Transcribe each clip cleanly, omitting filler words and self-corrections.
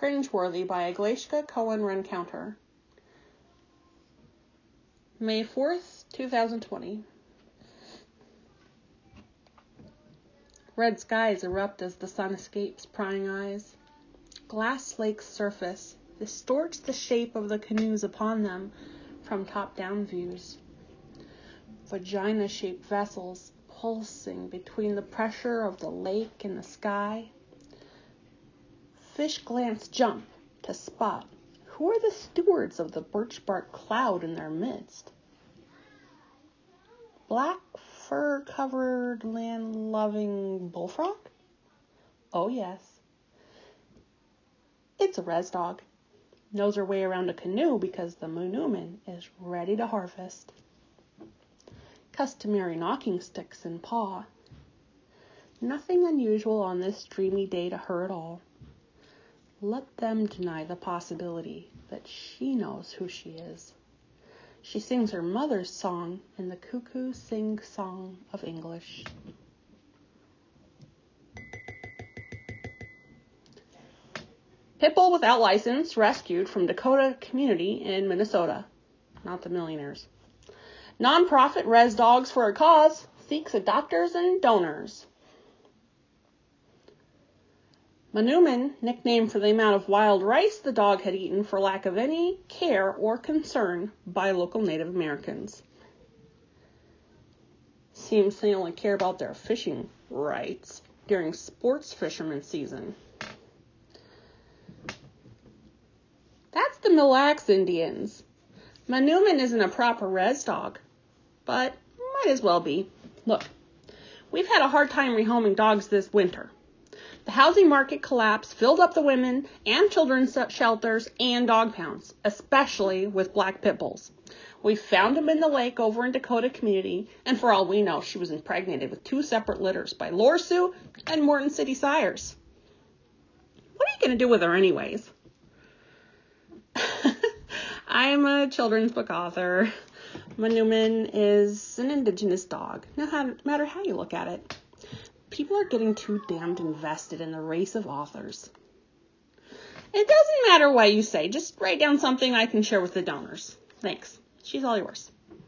Cringeworthy by Aglaishka Cohen-Rencounter. May 4th, 2020. Red skies erupt as the sun escapes prying eyes. Glass Lake's surface distorts the shape of the canoes upon them from top-down views. Vagina-shaped vessels pulsing between the pressure of the lake and the sky. Fish glance jump to spot who are the stewards of the birch bark cloud in their midst. Black fur-covered, land-loving bullfrog? Oh yes. It's a res dog. Knows her way around a canoe because the Moonumin is ready to harvest. Customary knocking sticks in paw. Nothing unusual on this dreamy day to her at all. Let them deny the possibility that she knows who she is. She sings her mother's song in the cuckoo sing-song of English. Pitbull without license rescued from Dakota community in Minnesota. Not the millionaires. Nonprofit Res Dogs for a Cause seeks adopters and donors. Moonumin, nicknamed for the amount of wild rice the dog had eaten for lack of any care or concern by local Native Americans. Seems they only care about their fishing rights during sports fisherman season. That's the Mille Lacs Indians. Moonumin isn't a proper res dog, but might as well be. Look, we've had a hard time rehoming dogs this winter. The housing market collapse filled up the women and children's shelters and dog pounds, especially with black pit bulls. We found them in the lake over in Dakota community, and for all we know, she was impregnated with 2 separate litters by Lore Sue and Morton City Sires. What are you going to do with her anyways? I am a children's book author. Moonumin is an indigenous dog, no matter how you look at it. People are getting too damned invested in the race of authors. It doesn't matter what you say. Just write down something I can share with the donors. Thanks. She's all yours.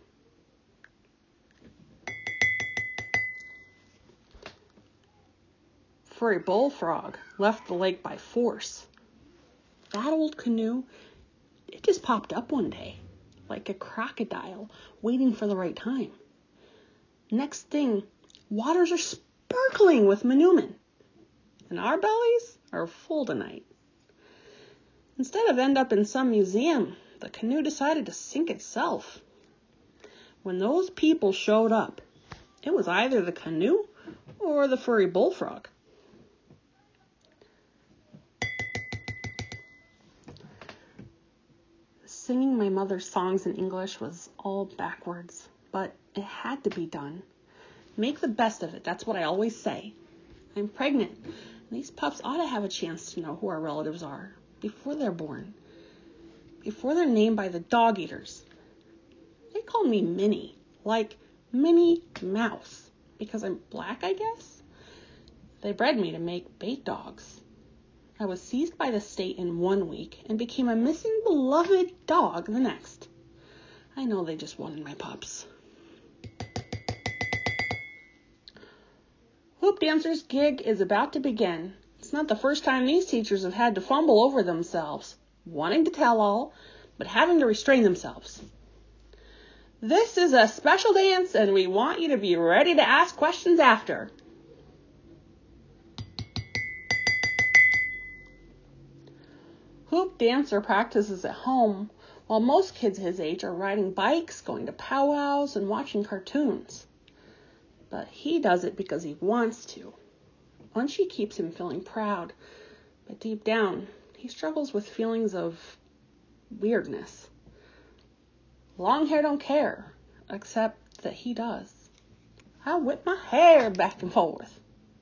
Furry bullfrog left the lake by force. That old canoe, it just popped up one day, like a crocodile waiting for the right time. Next thing, waters are sparkling with Moonumin, and our bellies are full tonight. Instead of end up in some museum, the canoe decided to sink itself. When those people showed up, it was either the canoe or the furry bullfrog. Singing my mother's songs in English was all backwards, but it had to be done. Make the best of it. That's what I always say. I'm pregnant. And these pups ought to have a chance to know who our relatives are before they're born. Before they're named by the dog eaters. They call me Minnie, like Minnie Mouse, because I'm black, I guess. They bred me to make bait dogs. I was seized by the state in 1 week and became a missing beloved dog the next. I know they just wanted my pups. Hoop Dancer's gig is about to begin. It's not the first time these teachers have had to fumble over themselves, wanting to tell all, but having to restrain themselves. This is a special dance, and we want you to be ready to ask questions after. Hoop Dancer practices at home, while most kids his age are riding bikes, going to powwows, and watching cartoons. But he does it because he wants to. Munchie keeps him feeling proud, but deep down, he struggles with feelings of weirdness. Long hair don't care, except that he does. I whip my hair back and forth.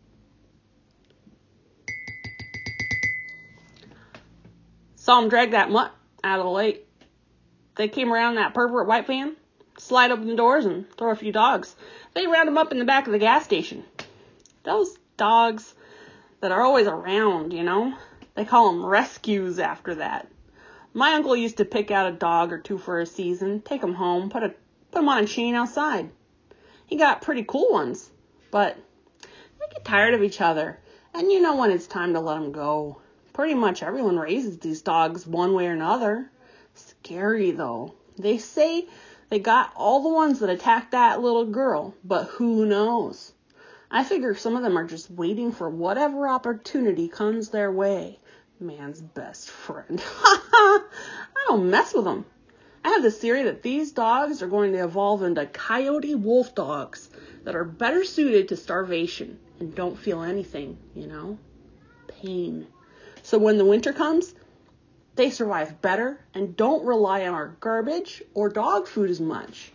Saw him drag that mutt out of the lake. They came around that pervert white van, slide open the doors, and throw a few dogs. They round him up in the back of the gas station. Those dogs that are always around, you know. They call them rescues after that. My uncle used to pick out a dog or two for a season, take them home, put them on a chain outside. He got pretty cool ones, but they get tired of each other, and you know when it's time to let them go. Pretty much everyone raises these dogs one way or another. Scary, though. They say they got all the ones that attacked that little girl, but who knows? I figure some of them are just waiting for whatever opportunity comes their way. Man's best friend. I don't mess with them. I have this theory that these dogs are going to evolve into coyote wolf dogs that are better suited to starvation and don't feel anything, pain. So when the winter comes, they survive better and don't rely on our garbage or dog food as much.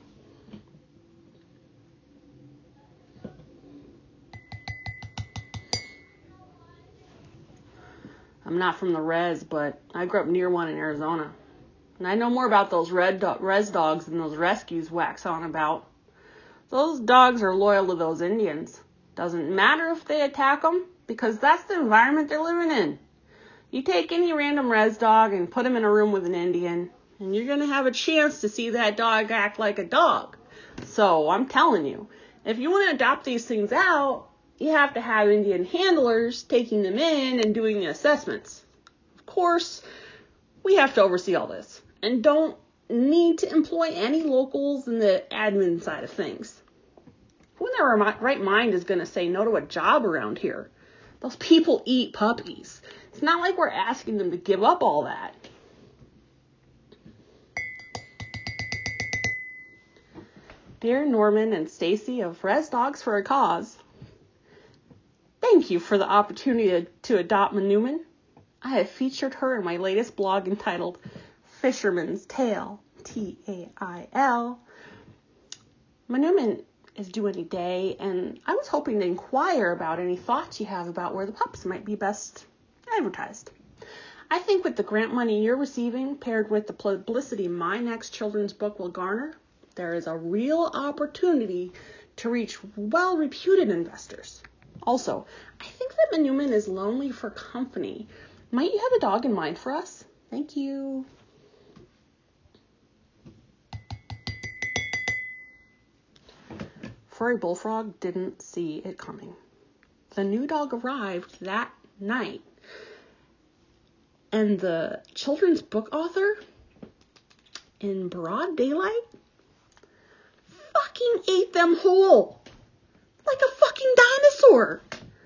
I'm not from the res, but I grew up near one in Arizona. And I know more about those res dogs than those rescues wax on about. Those dogs are loyal to those Indians. Doesn't matter if they attack them, because that's the environment they're living in. You take any random res dog and put him in a room with an Indian, and you're going to have a chance to see that dog act like a dog. So I'm telling you, if you want to adopt these things out, you have to have Indian handlers taking them in and doing the assessments. Of course, we have to oversee all this and don't need to employ any locals in the admin side of things. Who in their right mind is going to say no to a job around here? Those people eat puppies. It's not like we're asking them to give up all that. Dear Norman and Stacy of Res Dogs for a Cause, thank you for the opportunity to adopt Manuman. I have featured her in my latest blog entitled Fisherman's Tale, T-A-I-L. Manuman is due any day, and I was hoping to inquire about any thoughts you have about where the pups might be best advertised. I think with the grant money you're receiving, paired with the publicity my next children's book will garner, there is a real opportunity to reach well-reputed investors. Also, I think that Manuman is lonely for company. Might you have a dog in mind for us? Thank you. Furry Bullfrog didn't see it coming. The new dog arrived that night, and the children's book author, in broad daylight, fucking ate them whole. Like a fucking dinosaur.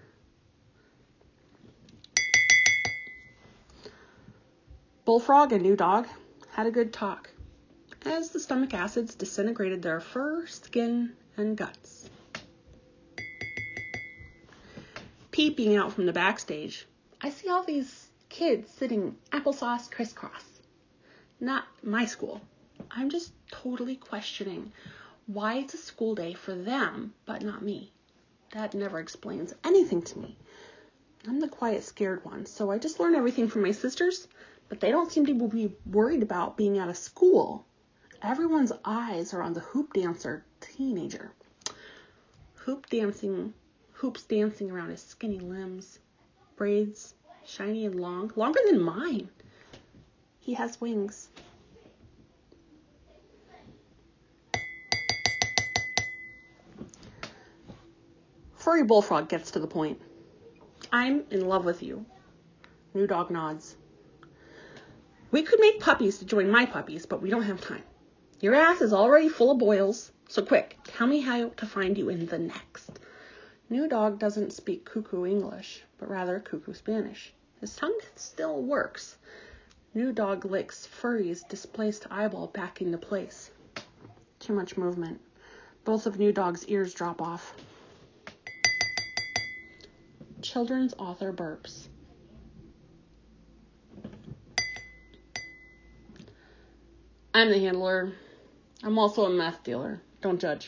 Bullfrog and new dog had a good talk as the stomach acids disintegrated their fur, skin, and guts. Peeping out from the backstage, I see all these kids sitting applesauce crisscross. Not my school. I'm just totally questioning why it's a school day for them, but not me. That never explains anything to me. I'm the quiet, scared one, so I just learn everything from my sisters, but they don't seem to be worried about being out of school. Everyone's eyes are on the hoop dancer teenager. Hoops dancing around his skinny limbs, braids shiny and long, longer than mine. He has wings. Furry Bullfrog gets to the point. I'm in love with you. New dog nods. We could make puppies to join my puppies, but we don't have time. Your ass is already full of boils, so quick, tell me how to find you in the next. New dog doesn't speak cuckoo English, but rather cuckoo Spanish. His tongue still works. New dog licks Furry's displaced eyeball back into place. Too much movement. Both of New dog's ears drop off. Children's author burps. I'm the handler. I'm also a meth dealer. Don't judge.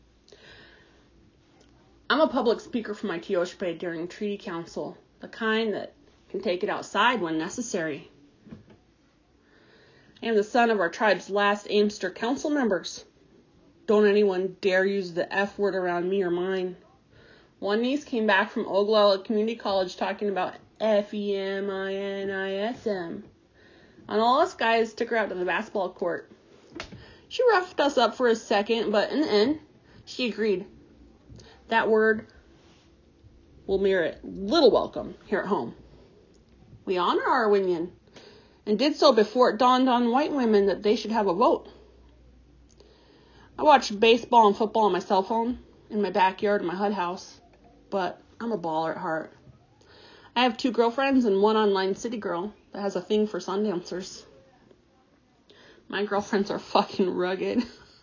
I'm a public speaker for my Teospe during Treaty Council, the kind that can take it outside when necessary. I am the son of our tribe's last Amster council members. Don't anyone dare use the F word around me or mine. One niece came back from Oglala Community College talking about Feminism. And all us guys took her out to the basketball court. She roughed us up for a second, but in the end, she agreed. That word will merit little welcome here at home. We honor our women, and did so before it dawned on white women that they should have a vote. I watch baseball and football on my cell phone in my backyard in my HUD house, but I'm a baller at heart. I have 2 girlfriends and 1 online city girl that has a thing for Sundancers. My girlfriends are fucking rugged.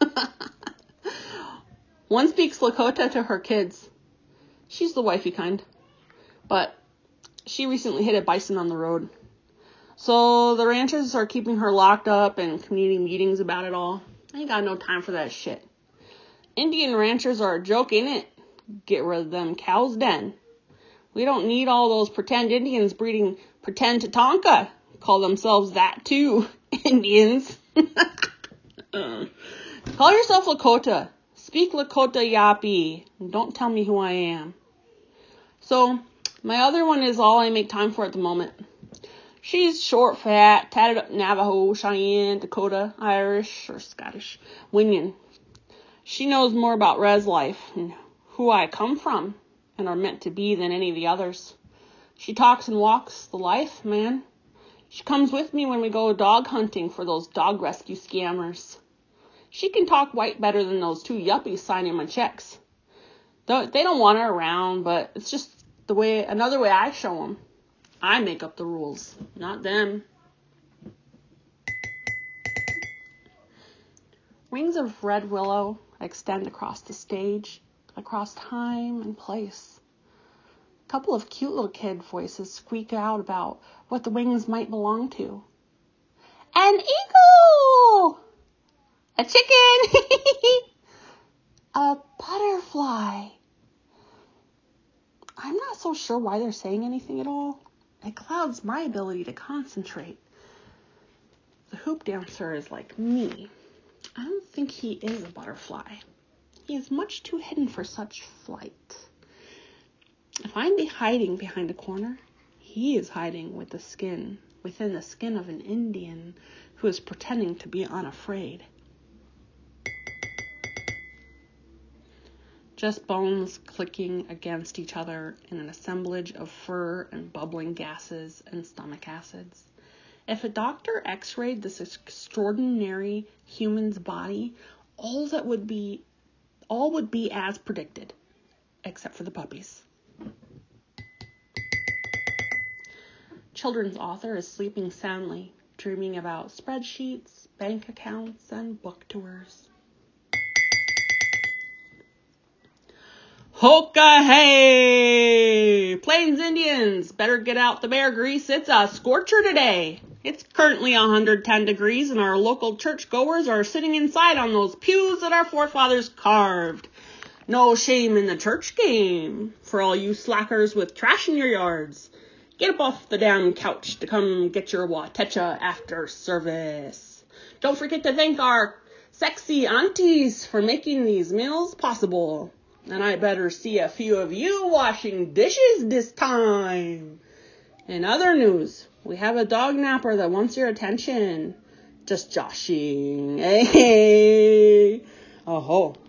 One speaks Lakota to her kids. She's the wifey kind. But she recently hit a bison on the road. So the ranchers are keeping her locked up and community meetings about it all. I ain't got no time for that shit. Indian ranchers are a joke, ain't it? Get rid of them cows den. We don't need all those pretend Indians breeding pretend Tatanka. Call themselves that too, Indians. Call yourself Lakota. Speak Lakota Yapi. Don't tell me who I am. So, my other one is all I make time for at the moment. She's short, fat, tatted up Navajo, Cheyenne, Dakota, Irish, or Scottish, Winyan. She knows more about res life and who I come from and are meant to be than any of the others. She talks and walks the life, man. She comes with me when we go dog hunting for those dog rescue scammers. She can talk white better than those 2 yuppies signing my checks. They don't want her around, but it's just another way I show them. I make up the rules, not them. Wings of red willow extend across the stage, across time and place. A couple of cute little kid voices squeak out about what the wings might belong to. An eagle! A chicken! A butterfly. I'm not so sure why they're saying anything at all. It clouds my ability to concentrate. The hoop dancer is like me. I don't think he is a butterfly. He is much too hidden for such flight. If I'm hiding behind a corner, he is hiding within the skin of an Indian who is pretending to be unafraid. Just bones clicking against each other in an assemblage of fur and bubbling gases and stomach acids. If a doctor x-rayed this extraordinary human's body, all would be as predicted, except for the puppies. Children's author is sleeping soundly, dreaming about spreadsheets, bank accounts, and book tours. Hoka hey! Plains Indians, better get out the bear grease. It's a scorcher today. It's currently 110 degrees and our local churchgoers are sitting inside on those pews that our forefathers carved. No shame in the church game for all you slackers with trash in your yards. Get up off the damn couch to come get your watecha after service. Don't forget to thank our sexy aunties for making these meals possible. And I better see a few of you washing dishes this time. In other news, we have a dog napper that wants your attention. Just joshing. Hey. Oh.